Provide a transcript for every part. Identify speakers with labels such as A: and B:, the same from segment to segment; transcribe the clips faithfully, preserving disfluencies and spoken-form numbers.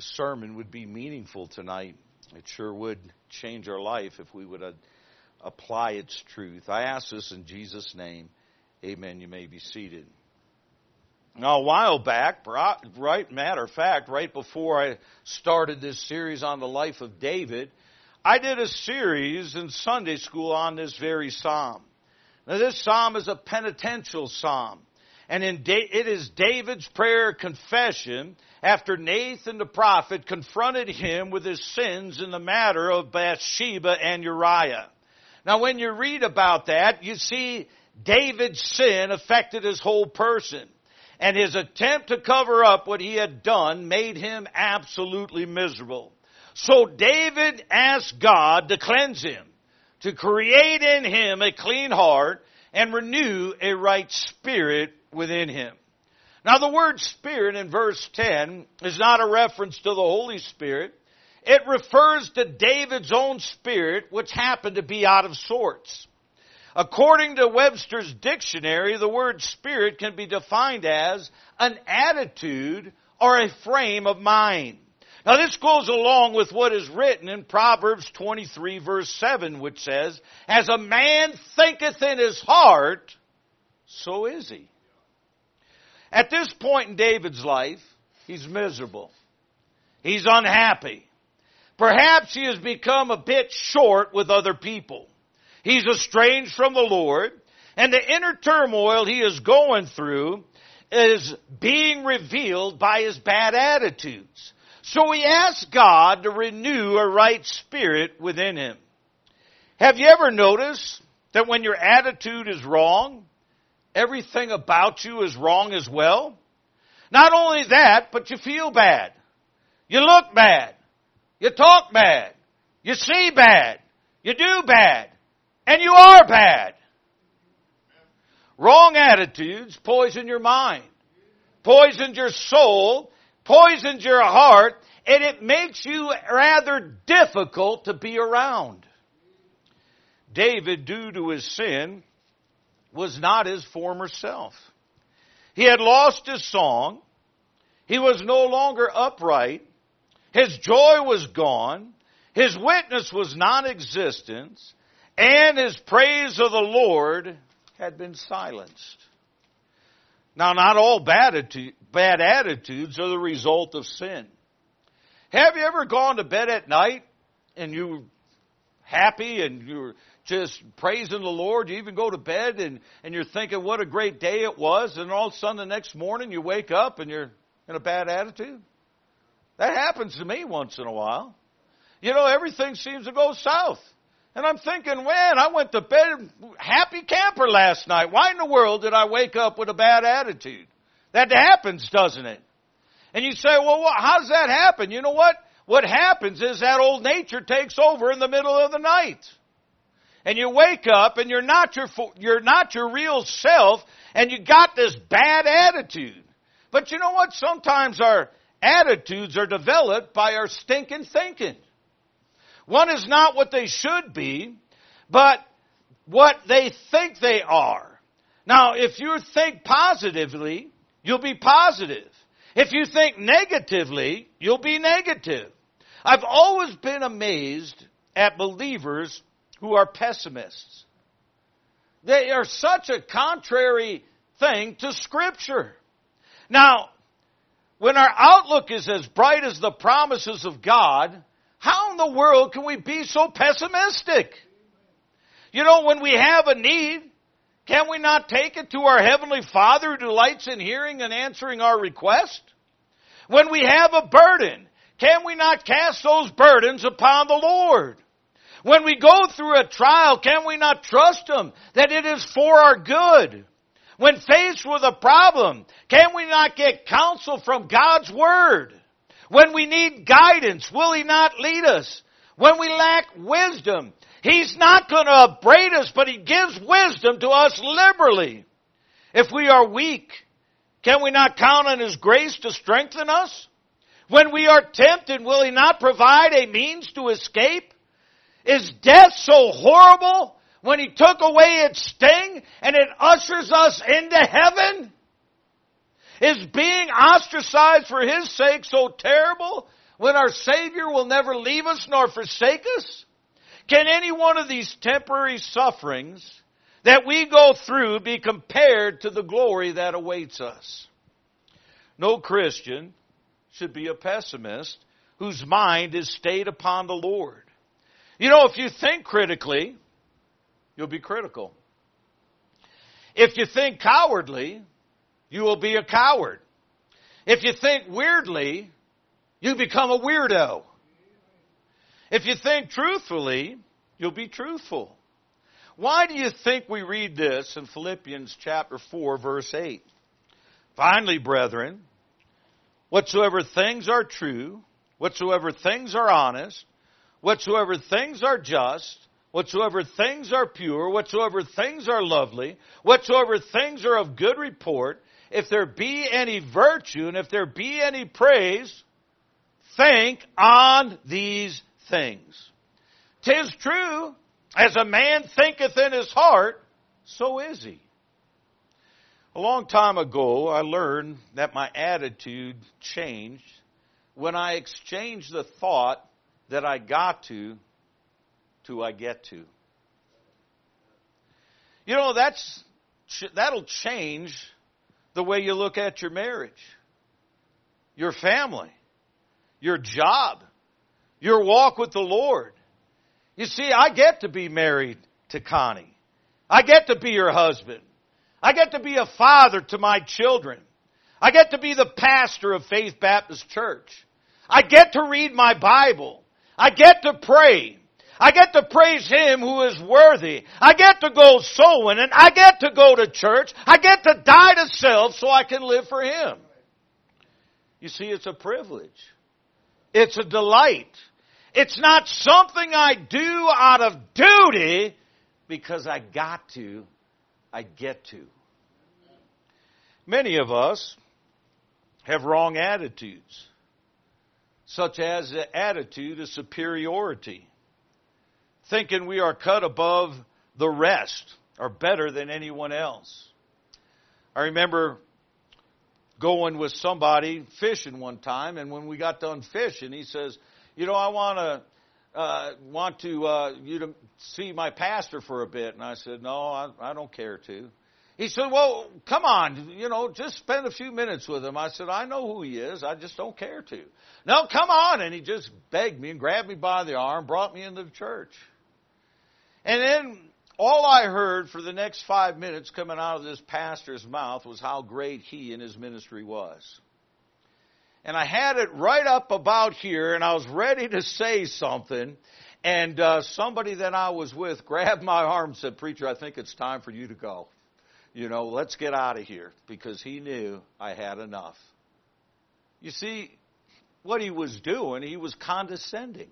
A: the sermon would be meaningful tonight. It sure would change our life if we would uh, apply its truth. I ask this in Jesus' name. Amen. You may be seated. Now, a while back, right, matter of fact, right before I started this series on the life of David, I did a series in Sunday school on this very psalm. Now, this psalm is a penitential psalm. And in da- it is David's prayer confession after Nathan the prophet confronted him with his sins in the matter of Bathsheba and Uriah. Now, when you read about that, you see David's sin affected his whole person. And his attempt to cover up what he had done made him absolutely miserable. So David asked God to cleanse him, to create in him a clean heart and renew a right spirit within him. Now, the word spirit in verse ten is not a reference to the Holy Spirit. It refers to David's own spirit, which happened to be out of sorts. According to Webster's dictionary, the word spirit can be defined as an attitude or a frame of mind. Now, this goes along with what is written in Proverbs twenty-three, verse seven, which says, "As a man thinketh in his heart, so is he." At this point in David's life, he's miserable. He's unhappy. Perhaps he has become a bit short with other people. He's estranged from the Lord, and the inner turmoil he is going through is being revealed by his bad attitudes. So he asks God to renew a right spirit within him. Have you ever noticed that when your attitude is wrong, everything about you is wrong as well? Not only that, but you feel bad. You look bad. You talk bad. You see bad. You do bad. And you are bad. Wrong attitudes poison your mind, poisons your soul, poisons your heart, and it makes you rather difficult to be around. David, due to his sin, was not his former self. He had lost his song. He was no longer upright. His joy was gone. His witness was non-existent. And his praise of the Lord had been silenced. Now, not all bad, atti- bad attitudes are the result of sin. Have you ever gone to bed at night and you're happy and you're just praising the Lord? You even go to bed and, and you're thinking what a great day it was, and all of a sudden the next morning you wake up and you're in a bad attitude? That happens to me once in a while. You know, everything seems to go south. And I'm thinking, man, I went to bed happy camper last night. Why in the world did I wake up with a bad attitude? That happens, doesn't it? And you say, well, how does that happen? You know what? What happens is that old nature takes over in the middle of the night. And you wake up and you're not your, you're not your real self, and you got this bad attitude. But you know what? Sometimes our attitudes are developed by our stinking thinking. One is not what they should be, but what they think they are. Now, if you think positively, you'll be positive. If you think negatively, you'll be negative. I've always been amazed at believers who are pessimists. They are such a contrary thing to Scripture. Now, when our outlook is as bright as the promises of God, how in the world can we be so pessimistic? You know, when we have a need, can we not take it to our Heavenly Father who delights in hearing and answering our request? When we have a burden, can we not cast those burdens upon the Lord? When we go through a trial, can we not trust Him that it is for our good? When faced with a problem, can we not get counsel from God's Word? When we need guidance, will He not lead us? When we lack wisdom, He's not going to upbraid us, but He gives wisdom to us liberally. If we are weak, can we not count on His grace to strengthen us? When we are tempted, will He not provide a means to escape? Is death so horrible when He took away its sting and it ushers us into heaven? Is being ostracized for His sake so terrible When our Savior will never leave us nor forsake us? Can any one of these temporary sufferings that we go through be compared to the glory that awaits us? No Christian should be a pessimist whose mind is stayed upon the Lord. You know, if you think critically, you'll be critical. If you think cowardly, you will be a coward. If you think weirdly, you become a weirdo. If you think truthfully, you'll be truthful. Why do you think we read this in Philippians chapter four, verse eight? Finally, brethren, whatsoever things are true, whatsoever things are honest, whatsoever things are just, whatsoever things are pure, whatsoever things are lovely, whatsoever things are of good report, if there be any virtue and if there be any praise, think on these things. 'Tis true, as a man thinketh in his heart, so is he. A long time ago, I learned that my attitude changed when I exchanged the thought that I got to to I get to. You know, that's that'll change the way you look at your marriage, your family, your job, your walk with the Lord. You see, I get to be married to Connie. I get to be her husband. I get to be a father to my children. I get to be the pastor of Faith Baptist Church. I get to read my Bible. I get to pray. I get to praise Him who is worthy. I get to go soul winning. I get to go to church. I get to die to self so I can live for Him. You see, it's a privilege. It's a delight. It's not something I do out of duty because I got to. I get to. Many of us have wrong attitudes, such as the attitude of superiority, thinking we are cut above the rest or better than anyone else. I remember going with somebody fishing one time, and when we got done fishing, he says, you know, I want to uh, want to uh, you to see my pastor for a bit. And I said, no, I, I don't care to. He said, well, come on, you know, just spend a few minutes with him. I said, I know who he is. I just don't care to. No, come on. And he just begged me and grabbed me by the arm, brought me into the church. And then all I heard for the next five minutes coming out of this pastor's mouth was how great he and his ministry was. And I had it right up about here, and I was ready to say something. And uh, somebody that I was with grabbed my arm and said, preacher, I think it's time for you to go. You know, let's get out of here, because he knew I had enough. You see, what he was doing, he was condescending.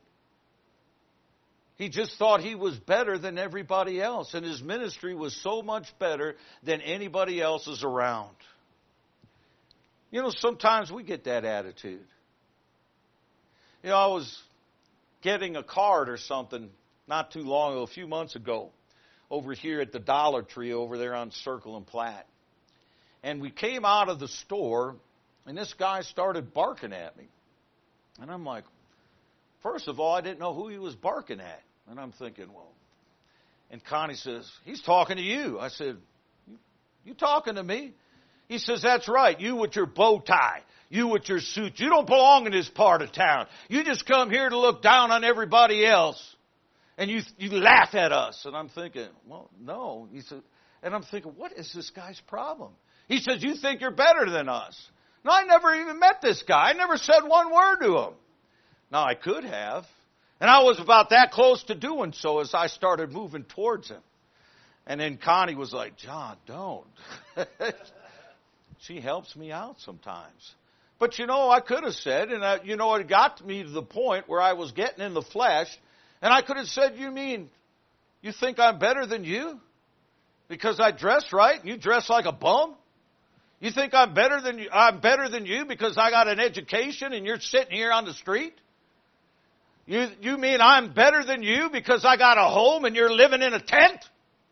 A: He just thought he was better than everybody else, and his ministry was so much better than anybody else's around. You know, sometimes we get that attitude. You know, I was getting a card or something not too long ago, a few months ago, over here at the Dollar Tree over there on Circle and Platte. And we came out of the store, and this guy started barking at me. And I'm like, first of all, I didn't know who he was barking at. And I'm thinking, well, and Connie says, he's talking to you. I said, you talking to me? He says, that's right, you with your bow tie, you with your suit. You don't belong in this part of town. You just come here to look down on everybody else. And you you laugh at us. And I'm thinking, well, no. He said, and I'm thinking, what is this guy's problem? He says, you think you're better than us. No, I never even met this guy. I never said one word to him. Now, I could have. And I was about that close to doing so as I started moving towards him. And then Connie was like, John, don't. She helps me out sometimes. But, you know, I could have said, and, I, you know, it got me to the point where I was getting in the flesh, and I could have said, you mean, you think I'm better than you? Because I dress right and you dress like a bum? You think I'm better than you, I'm better than you because I got an education and you're sitting here on the street? You, you mean I'm better than you because I got a home and you're living in a tent?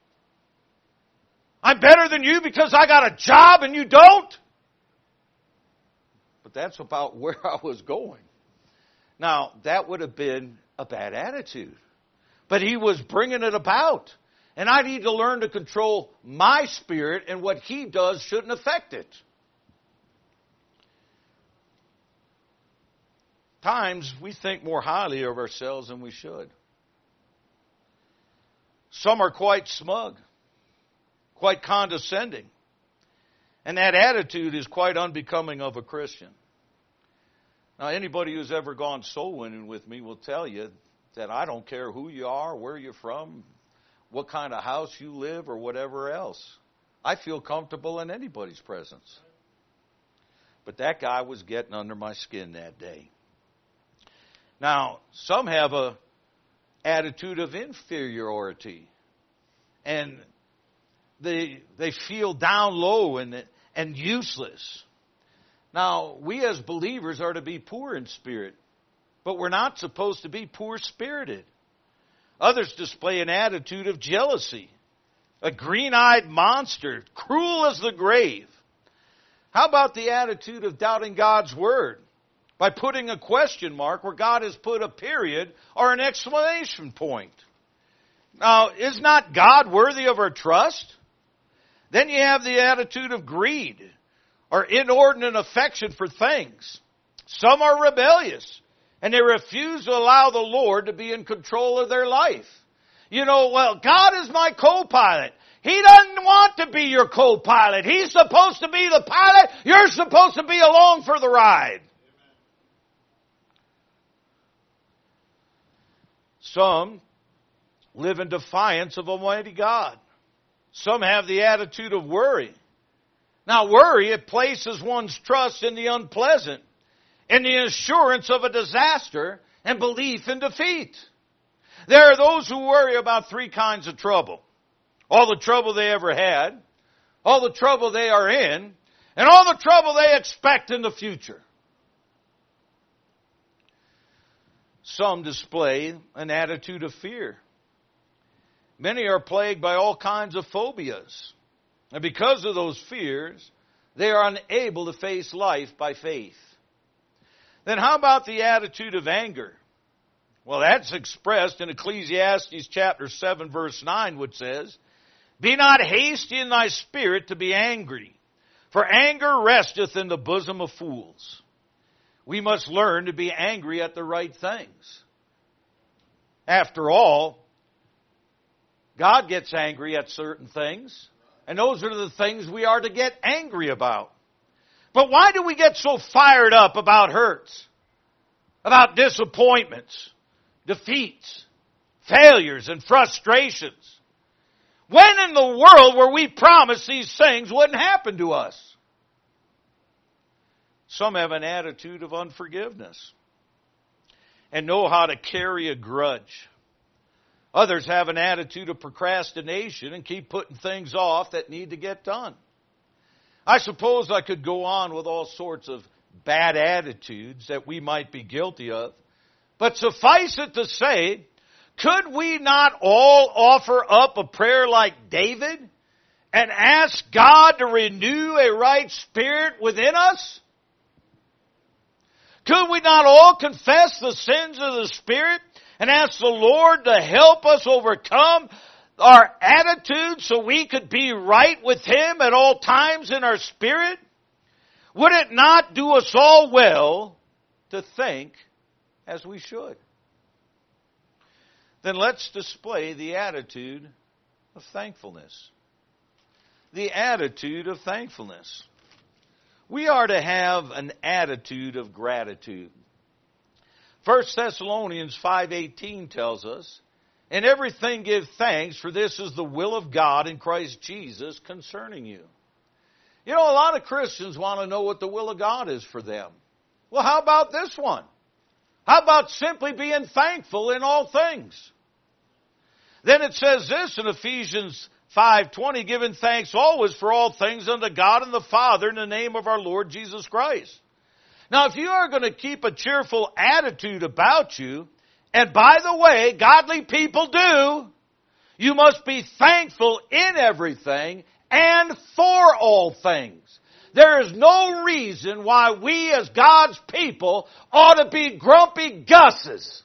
A: I'm better than you because I got a job and you don't? But that's about where I was going. Now, that would have been a bad attitude. But he was bringing it about. And I need to learn to control my spirit, and what he does shouldn't affect it. Times we think more highly of ourselves than we should. Some are quite smug, quite condescending. And that attitude is quite unbecoming of a Christian. Now, anybody who's ever gone soul winning with me will tell you that I don't care who you are, where you're from, what kind of house you live, or whatever else. I feel comfortable in anybody's presence. But that guy was getting under my skin that day. Now, some have a attitude of inferiority, and they they feel down low and and useless. Now, we as believers are to be poor in spirit, but we're not supposed to be poor-spirited. Others display an attitude of jealousy, a green-eyed monster, cruel as the grave. How about the attitude of doubting God's word by putting a question mark where God has put a period or an exclamation point? Now, is not God worthy of our trust? Then you have the attitude of greed or inordinate affection for things. Some are rebellious, and they refuse to allow the Lord to be in control of their life. You know, well, God is my co-pilot. He doesn't want to be your co-pilot. He's supposed to be the pilot. You're supposed to be along for the ride. Some live in defiance of Almighty God. Some have the attitude of worry. Now, worry, it places one's trust in the unpleasant, in the assurance of a disaster, and belief in defeat. There are those who worry about three kinds of trouble. All the trouble they ever had, all the trouble they are in, and all the trouble they expect in the future. Some display an attitude of fear. Many are plagued by all kinds of phobias. And because of those fears, they are unable to face life by faith. Then how about the attitude of anger? Well, that's expressed in Ecclesiastes chapter seven, verse nine, which says, "Be not hasty in thy spirit to be angry, for anger resteth in the bosom of fools." We must learn to be angry at the right things. After all, God gets angry at certain things, and those are the things we are to get angry about. But why do we get so fired up about hurts, about disappointments, defeats, failures, and frustrations? When in the world were we promised these things wouldn't happen to us? Some have an attitude of unforgiveness and know how to carry a grudge. Others have an attitude of procrastination and keep putting things off that need to get done. I suppose I could go on with all sorts of bad attitudes that we might be guilty of. But suffice it to say, could we not all offer up a prayer like David and ask God to renew a right spirit within us? Could we not all confess the sins of the Spirit and ask the Lord to help us overcome our attitude so we could be right with Him at all times in our spirit? Would it not do us all well to think as we should? Then let's display the attitude of thankfulness. The attitude of thankfulness. We are to have an attitude of gratitude. First Thessalonians five eighteen tells us, "In everything give thanks, for this is the will of God in Christ Jesus concerning you." You know, a lot of Christians want to know what the will of God is for them. Well, how about this one? How about simply being thankful in all things? Then it says this in Ephesians five twenty, "Giving thanks always for all things unto God and the Father in the name of our Lord Jesus Christ." Now, if you are going to keep a cheerful attitude about you, and by the way, godly people do, you must be thankful in everything and for all things. There is no reason why we as God's people ought to be grumpy Gusses.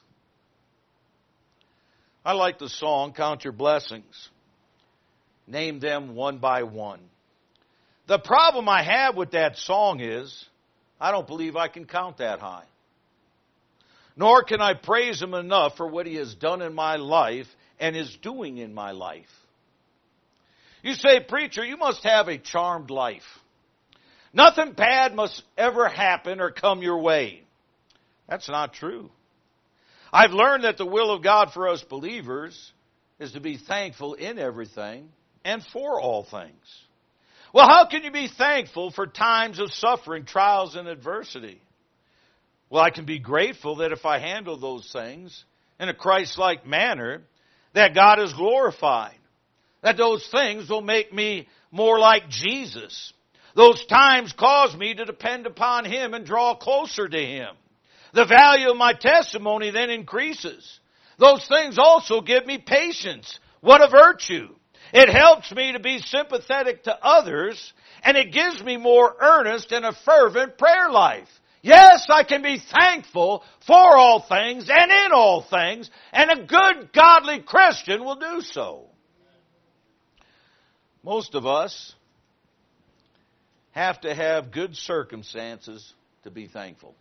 A: I like the song, Count Your Blessings. Name them one by one. The problem I have with that song is, I don't believe I can count that high. Nor can I praise Him enough for what He has done in my life and is doing in my life. You say, preacher, you must have a charmed life. Nothing bad must ever happen or come your way. That's not true. I've learned that the will of God for us believers is to be thankful in everything and for all things. Well, how can you be thankful for times of suffering, trials, and adversity? Well, I can be grateful that if I handle those things in a Christ-like manner, that God is glorified. That those things will make me more like Jesus. Those times cause me to depend upon Him and draw closer to Him. The value of my testimony then increases. Those things also give me patience. What a virtue. It helps me to be sympathetic to others, and it gives me more earnest and a fervent prayer life. Yes, I can be thankful for all things and in all things, and a good, godly Christian will do so. Most of us have to have good circumstances to be thankful.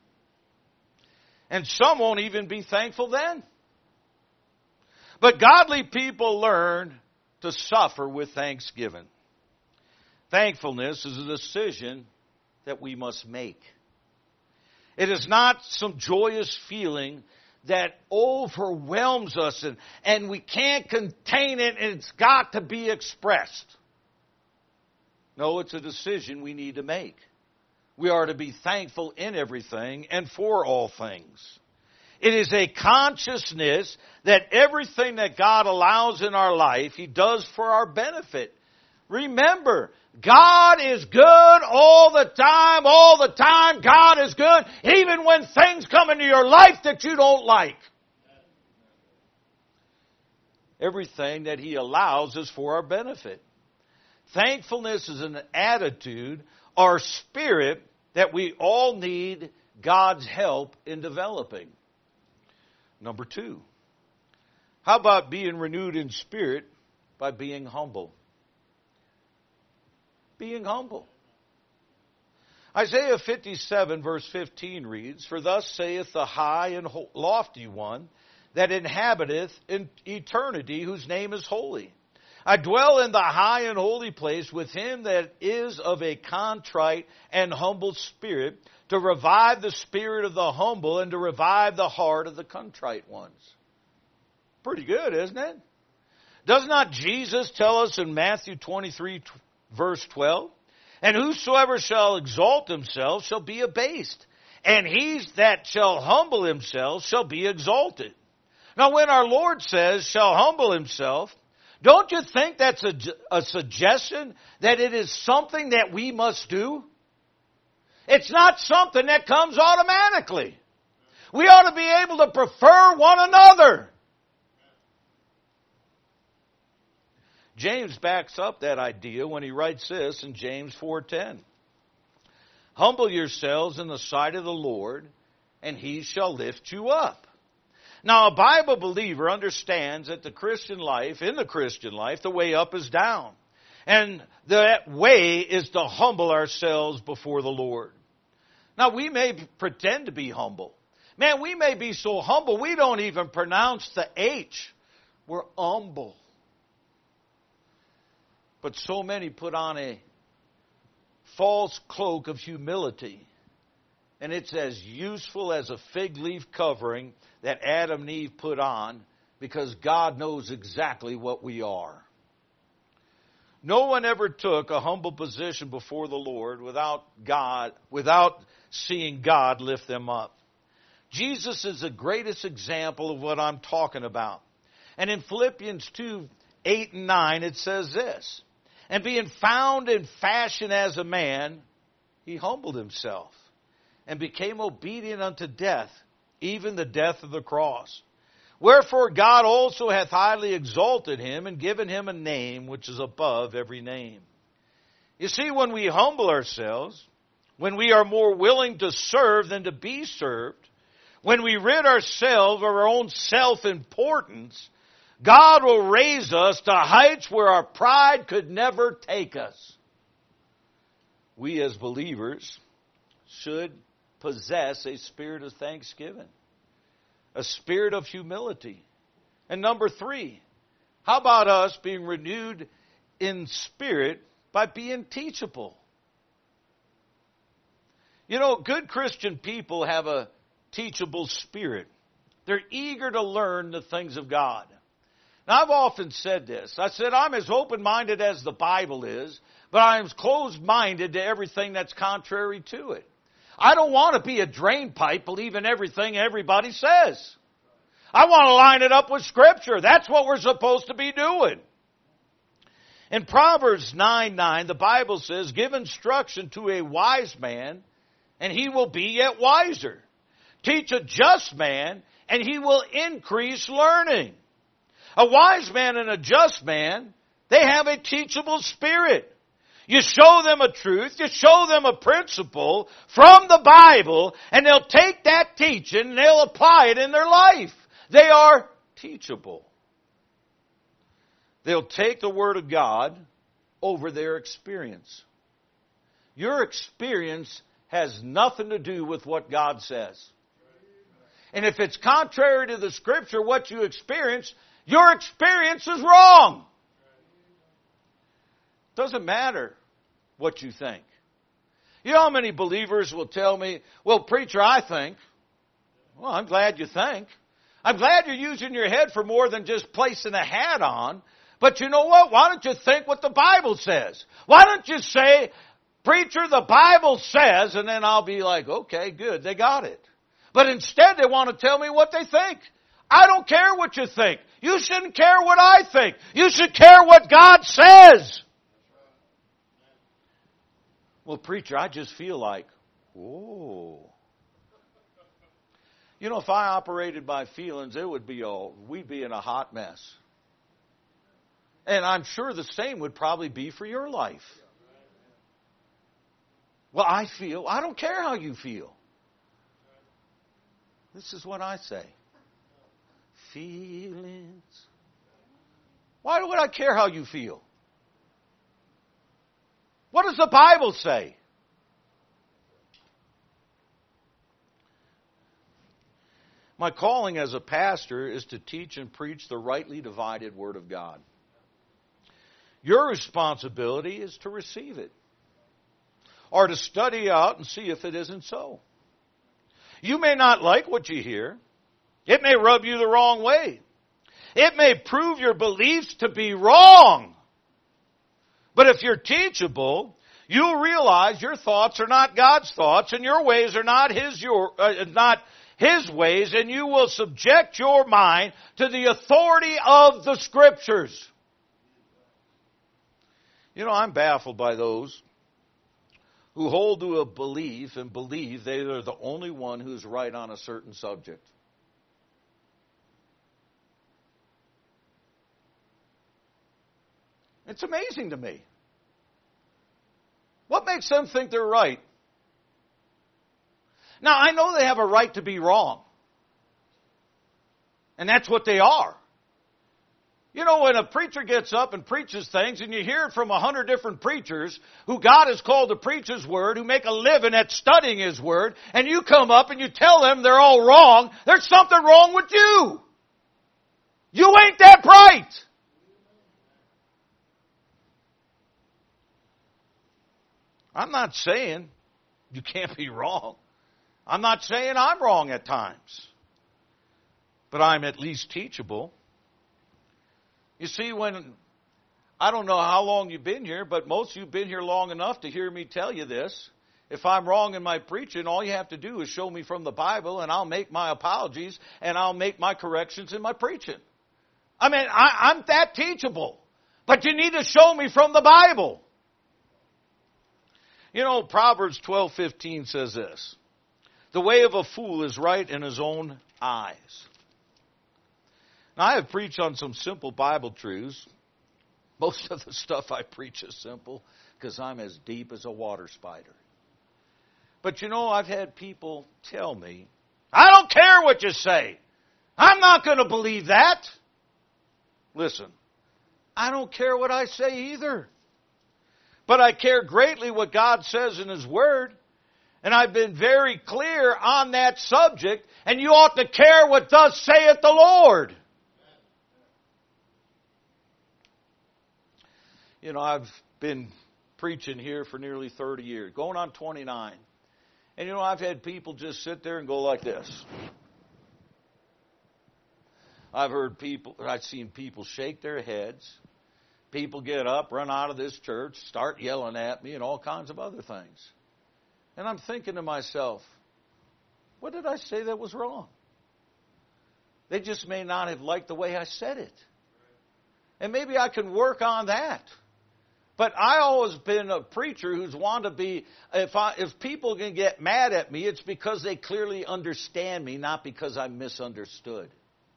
A: And some won't even be thankful then. But godly people learn to suffer with thanksgiving. Thankfulness is a decision that we must make. It is not some joyous feeling that overwhelms us and, and we can't contain it and it's got to be expressed. No, it's a decision we need to make. We are to be thankful in everything and for all things. It is a consciousness that everything that God allows in our life, He does for our benefit. Remember, God is good all the time, all the time. God is good, even when things come into your life that you don't like. Everything that He allows is for our benefit. Thankfulness is an attitude or spirit that we all need God's help in developing. Number two, how about being renewed in spirit by being humble? Being humble. Isaiah fifty-seven verse fifteen reads, For thus saith the high and lofty one that inhabiteth in eternity, whose name is holy. I dwell in the high and holy place with him that is of a contrite and humble spirit, to revive the spirit of the humble and to revive the heart of the contrite ones. Pretty good, isn't it? Does not Jesus tell us in Matthew twenty-three, verse twelve, And whosoever shall exalt himself shall be abased, and he that shall humble himself shall be exalted. Now when our Lord says, shall humble himself, don't you think that's a, a suggestion that it is something that we must do? It's not something that comes automatically. We ought to be able to prefer one another. James backs up that idea when he writes this in James four ten. Humble yourselves in the sight of the Lord, and He shall lift you up. Now, a Bible believer understands that the Christian life, in the Christian life, the way up is down. And that way is to humble ourselves before the Lord. Now, we may pretend to be humble. Man, we may be so humble we don't even pronounce the H. We're humble. But so many put on a false cloak of humility. And it's as useful as a fig leaf covering that Adam and Eve put on, because God knows exactly what we are. No one ever took a humble position before the Lord without God, without seeing God lift them up. Jesus is the greatest example of what I'm talking about. And in Philippians two, eight and nine, it says this, And being found in fashion as a man, He humbled Himself, and became obedient unto death, even the death of the cross. Wherefore God also hath highly exalted Him, and given Him a name which is above every name. You see, when we humble ourselves, when we are more willing to serve than to be served, when we rid ourselves of our own self-importance, God will raise us to heights where our pride could never take us. We as believers should possess a spirit of thanksgiving, a spirit of humility. And number three, how about us being renewed in spirit by being teachable? You know, good Christian people have a teachable spirit. They're eager to learn the things of God. Now, I've often said this. I said, I'm as open-minded as the Bible is, but I'm as closed-minded to everything that's contrary to it. I don't want to be a drain pipe believing everything everybody says. I want to line it up with Scripture. That's what we're supposed to be doing. In Proverbs nine nine, the Bible says, give instruction to a wise man, and he will be yet wiser. Teach a just man, and he will increase learning. A wise man and a just man, they have a teachable spirit. You show them a truth, you show them a principle from the Bible, and they'll take that teaching and they'll apply it in their life. They are teachable. They'll take the Word of God over their experience. Your experience has nothing to do with what God says. And if it's contrary to the Scripture, what you experience, your experience is wrong. Doesn't matter what you think. You know how many believers will tell me, well, preacher, I think. Well, I'm glad you think. I'm glad you're using your head for more than just placing a hat on. But you know what? Why don't you think what the Bible says? Why don't you say, preacher, the Bible says, and then I'll be like, okay, good, they got it. But instead they want to tell me what they think. I don't care what you think. You shouldn't care what I think. You should care what God says. Well, preacher, I just feel like, whoa. You know, if I operated by feelings, it would be a, we'd be in a hot mess. And I'm sure the same would probably be for your life. Well, I feel, I don't care how you feel. This is what I say. Feelings. Why would I care how you feel? What does the Bible say? My calling as a pastor is to teach and preach the rightly divided Word of God. Your responsibility is to receive it, or to study out and see if it isn't so. You may not like what you hear. It may rub you the wrong way. It may prove your beliefs to be wrong. But if you're teachable, you'll realize your thoughts are not God's thoughts, and your ways are not His your uh, not His ways, and you will subject your mind to the authority of the Scriptures. You know, I'm baffled by those who hold to a belief and believe they are the only one who's right on a certain subject. It's amazing to me. What makes them think they're right? Now, I know they have a right to be wrong. And that's what they are. You know, when a preacher gets up and preaches things, and you hear it from a hundred different preachers who God has called to preach His Word, who make a living at studying His Word, and you come up and you tell them they're all wrong, there's something wrong with you. You ain't that bright. I'm not saying you can't be wrong. I'm not saying I'm wrong at times. But I'm at least teachable. You see, when, I don't know how long you've been here, but most of you have been here long enough to hear me tell you this. If I'm wrong in my preaching, all you have to do is show me from the Bible, and I'll make my apologies, and I'll make my corrections in my preaching. I mean, I, I'm that teachable. But you need to show me from the Bible. You know, Proverbs twelve fifteen says this. The way of a fool is right in his own eyes. Now, I have preached on some simple Bible truths. Most of the stuff I preach is simple. because I'm as deep as a water spider. But you know, I've had people tell me, I don't care what you say. I'm not going to believe that. Listen, I don't care what I say either. But I care greatly what God says in His Word. And I've been very clear on that subject. And you ought to care what thus saith the Lord. You know, I've been preaching here for nearly thirty years, going on twenty-nine. And you know, I've had people just sit there and go like this. I've heard people, I've seen people shake their heads. People get up, run out of this church, start yelling at me and all kinds of other things. And I'm thinking to myself, what did I say that was wrong? They just may not have liked the way I said it. And maybe I can work on that. But I always been a preacher who's wanted to be, if I, if people can get mad at me, it's because they clearly understand me, not because I'm misunderstood.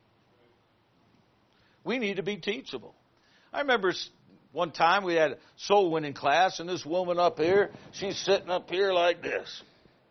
A: We need to be teachable. I remember one time we had a soul winning class, and this woman up here, she's sitting up here like this.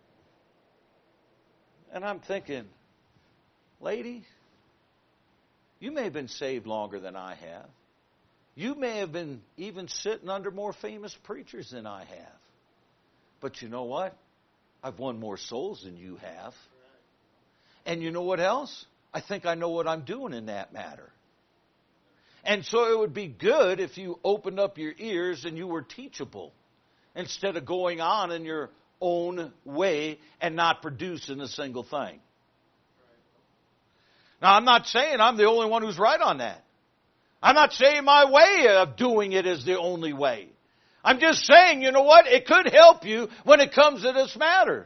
A: And I'm thinking, lady, you may have been saved longer than I have. You may have been even sitting under more famous preachers than I have. But you know what? I've won more souls than you have. And you know what else? I think I know what I'm doing in that matter. And so it would be good if you opened up your ears and you were teachable instead of going on in your own way and not producing a single thing. Now, I'm not saying I'm the only one who's right on that. I'm not saying my way of doing it is the only way. I'm just saying, you know what? It could help you when it comes to this matter.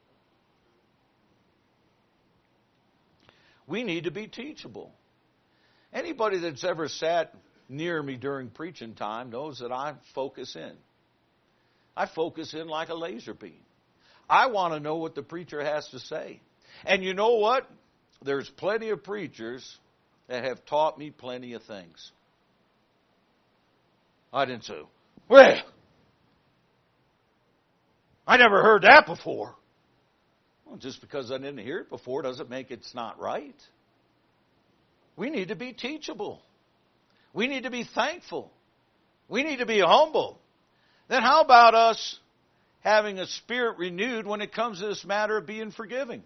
A: We need to be teachable. Anybody that's ever sat near me during preaching time knows that I focus in. I focus in like a laser beam. I want to know what the preacher has to say. And you know what? There's plenty of preachers that have taught me plenty of things. I didn't say, well, I never heard that before. Well, just because I didn't hear it before doesn't make it's not right. We need to be teachable. We need to be thankful. We need to be humble. Then how about us having a spirit renewed when it comes to this matter of being forgiving?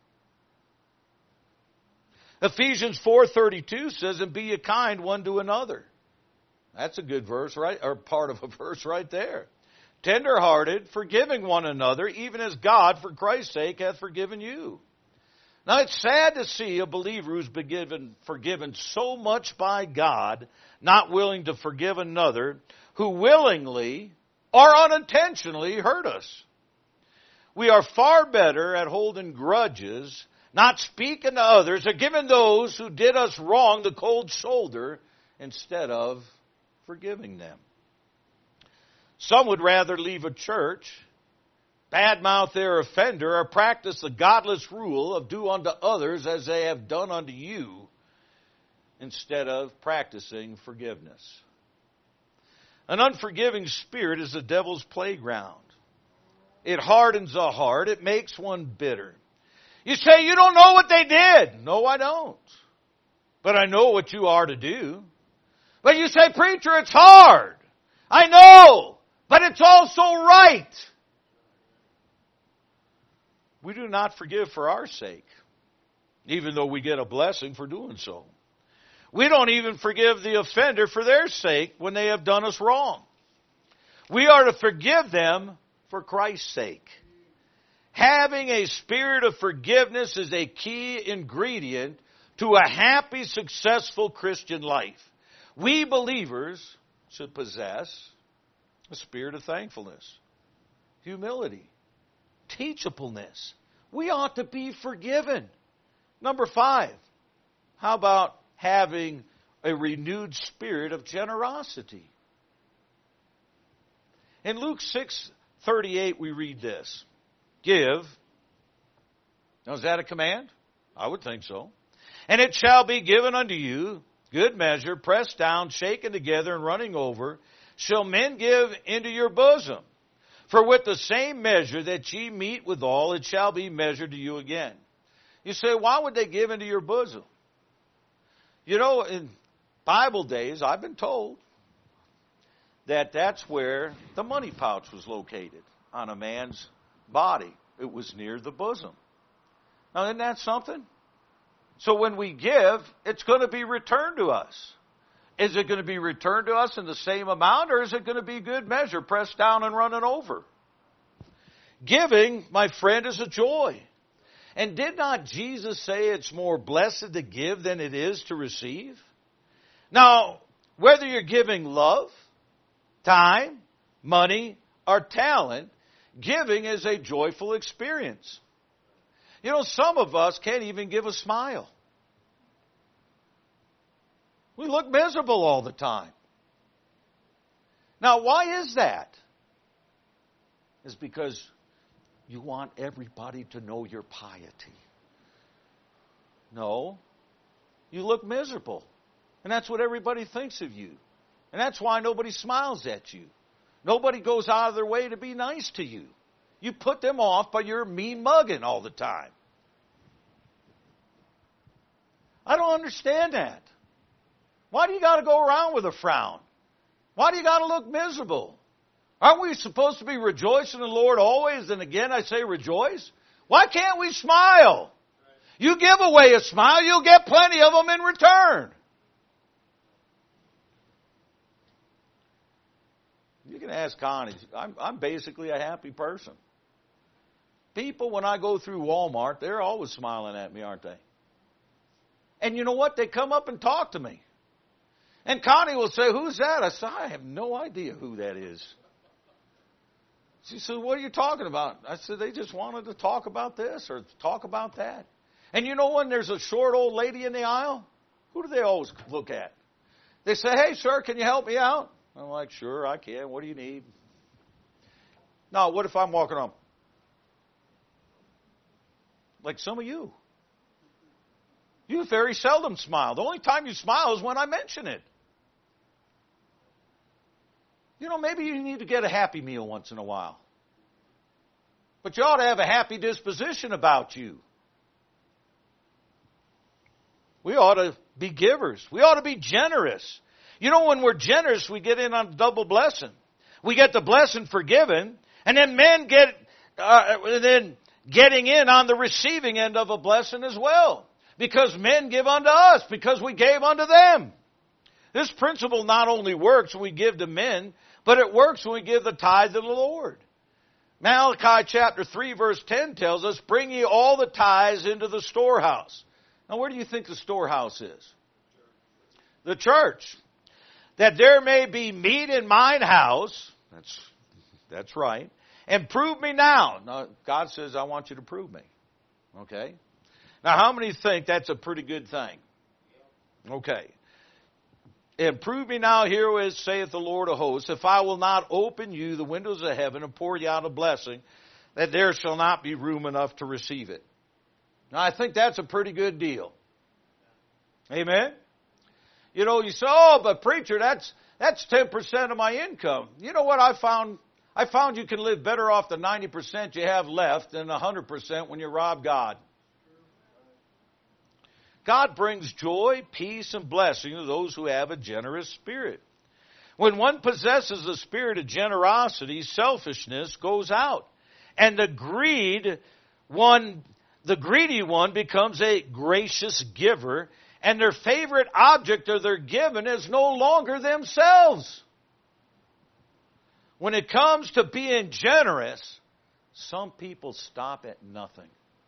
A: Ephesians four thirty-two says, and be ye kind one to another. That's a good verse, right? Or part of a verse right there. Tender-hearted, forgiving one another, even as God, for Christ's sake, hath forgiven you. Now, it's sad to see a believer who's been given, forgiven so much by God, not willing to forgive another, who willingly or unintentionally hurt us. We are far better at holding grudges, not speaking to others, or giving those who did us wrong the cold shoulder instead of forgiving them. Some would rather leave a church, badmouth their offender, or practice the godless rule of do unto others as they have done unto you, instead of practicing forgiveness. An unforgiving spirit is the devil's playground. It hardens the heart. It makes one bitter. You say, you don't know what they did. No, I don't. But I know what you are to do. But you say, preacher, it's hard. I know. But it's also right. We do not forgive for our sake, even though we get a blessing for doing so. We don't even forgive the offender for their sake when they have done us wrong. We are to forgive them for Christ's sake. Having a spirit of forgiveness is a key ingredient to a happy, successful Christian life. We believers should possess a spirit of thankfulness, humility, teachableness. We ought to be forgiven. Number five, how about having a renewed spirit of generosity? In Luke six thirty-eight, we read this. Give. Now, is that a command? I would think so. And it shall be given unto you, good measure, pressed down, shaken together, and running over, shall men give into your bosom. For with the same measure that ye meet withal, it shall be measured to you again. You say, why would they give into your bosom? You know, in Bible days, I've been told that that's where the money pouch was located on a man's body. It was near the bosom. Now, isn't that something? So when we give, it's going to be returned to us. Is it going to be returned to us in the same amount, or is it going to be good measure, pressed down and running over? Giving, my friend, is a joy. And did not Jesus say it's more blessed to give than it is to receive? Now, whether you're giving love, time, money, or talent, giving is a joyful experience. You know, some of us can't even give a smile. We look miserable all the time. Now, why is that? It's because you want everybody to know your piety. No. You look miserable. And that's what everybody thinks of you. And that's why nobody smiles at you. Nobody goes out of their way to be nice to you. You put them off by your mean mugging all the time. I don't understand that. Why do you got to go around with a frown? Why do you got to look miserable? Aren't we supposed to be rejoicing in the Lord always? And again, I say rejoice. Why can't we smile? You give away a smile, you'll get plenty of them in return. You can ask Connie. I'm, I'm basically a happy person. People, when I go through Walmart, they're always smiling at me, aren't they? And you know what? They come up and talk to me. And Connie will say, who's that? I said, I have no idea who that is. She said, what are you talking about? I said, they just wanted to talk about this or talk about that. And you know when there's a short old lady in the aisle, who do they always look at? They say, hey, sir, can you help me out? I'm like, sure, I can. What do you need? Now, what if I'm walking on? Like some of you. You very seldom smile. The only time you smile is when I mention it. You know, maybe you need to get a Happy Meal once in a while. But you ought to have a happy disposition about you. We ought to be givers. We ought to be generous. You know, when we're generous, we get in on double blessing. We get the blessing for giving, and then men get, uh, then getting in on the receiving end of a blessing as well. Because men give unto us, because we gave unto them. This principle not only works when we give to men, but it works when we give the tithe to the Lord. Malachi chapter three verse ten tells us, bring ye all the tithes into the storehouse. Now where do you think the storehouse is? The church. That there may be meat in mine house. That's, that's right. And prove me now. Now God says, I want you to prove me. Okay? Now how many think that's a pretty good thing? Okay. And prove me now herewith, saith the Lord of hosts, if I will not open you the windows of heaven and pour you out a blessing, that there shall not be room enough to receive it. Now, I think that's a pretty good deal. Amen? You know, you say, oh, but preacher, that's that's ten percent of my income. You know what I found? I found you can live better off the ninety percent you have left than the one hundred percent when you rob God. God brings joy, peace, and blessing to those who have a generous spirit. When one possesses a spirit of generosity, selfishness goes out. And the greed one, the greedy one becomes a gracious giver, and their favorite object of their giving is no longer themselves. When it comes to being generous, some people stop at nothing.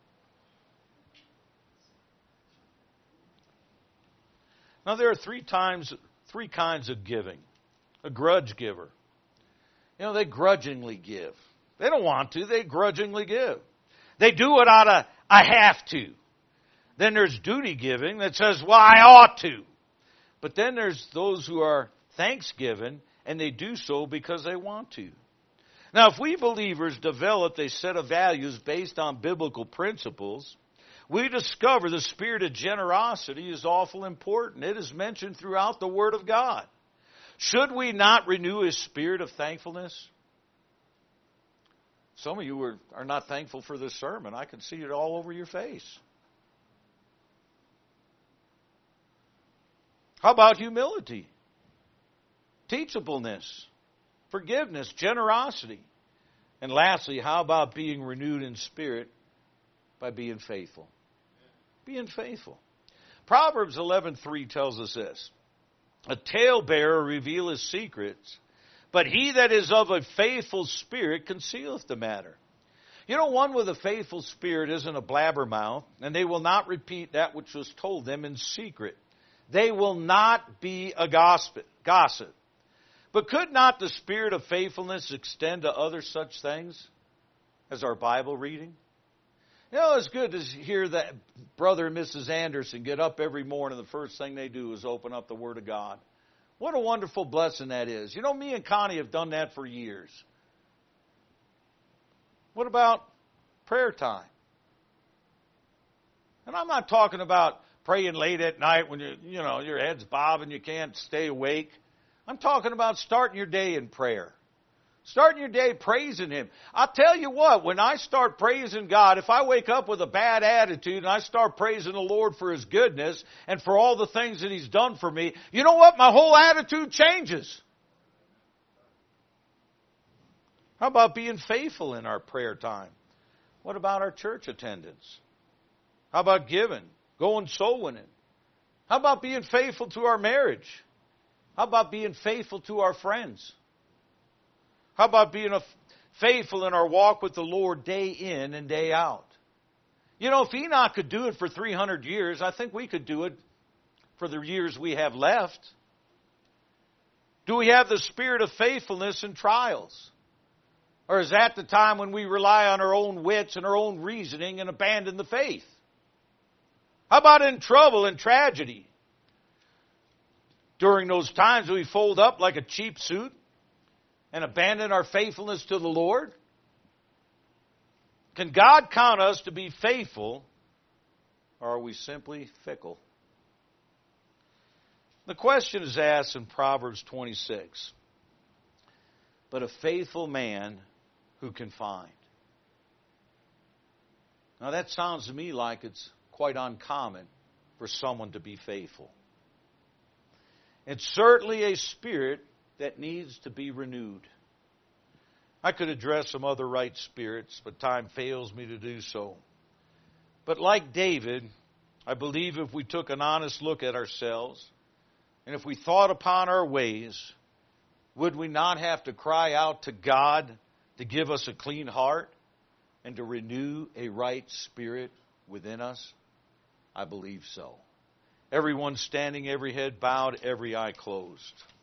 A: Now, there are three times, three kinds of giving. A grudge giver. You know, they grudgingly give. They don't want to. They grudgingly give. They do it out of, I have to. Then there's duty giving that says, well, I ought to. But then there's those who are thanksgiving, and they do so because they want to. Now, if we believers developed a set of values based on biblical principles, we discover the spirit of generosity is awful important. It is mentioned throughout the Word of God. Should we not renew His spirit of thankfulness? Some of you are, are not thankful for this sermon. I can see it all over your face. How about humility? Teachableness, forgiveness, generosity. And lastly, how about being renewed in spirit by being faithful? Being faithful. Proverbs eleven three tells us this. A talebearer revealeth secrets, but he that is of a faithful spirit concealeth the matter. You know, one with a faithful spirit isn't a blabbermouth, and they will not repeat that which was told them in secret. They will not be a gossip. gossip. But could not the spirit of faithfulness extend to other such things as our Bible reading? You know, it's good to hear that Brother and Missus Anderson get up every morning. The first thing they do is open up the Word of God. What a wonderful blessing that is. You know, me and Connie have done that for years. What about prayer time? And I'm not talking about praying late at night when you, you know, your head's bobbing, you can't stay awake. I'm talking about starting your day in prayer. Starting your day praising Him. I'll tell you what, when I start praising God, if I wake up with a bad attitude and I start praising the Lord for His goodness and for all the things that He's done for me, you know what? My whole attitude changes. How about being faithful in our prayer time? What about our church attendance? How about giving? Going soul winning? How about being faithful to our marriage? How about being faithful to our friends? How about being a faithful in our walk with the Lord day in and day out? You know, if Enoch could do it for three hundred years, I think we could do it for the years we have left. Do we have the spirit of faithfulness in trials? Or is that the time when we rely on our own wits and our own reasoning and abandon the faith? How about in trouble and tragedy? During those times we fold up like a cheap suit and abandon our faithfulness to the Lord? Can God count us to be faithful, or are we simply fickle? The question is asked in Proverbs twenty-six. But a faithful man who can find? Now that sounds to me like it's quite uncommon for someone to be faithful. It's certainly a spirit that needs to be renewed. I could address some other right spirits, but time fails me to do so. But like David, I believe if we took an honest look at ourselves, and if we thought upon our ways, would we not have to cry out to God to give us a clean heart and to renew a right spirit within us? I believe so. Everyone standing, every head bowed, every eye closed.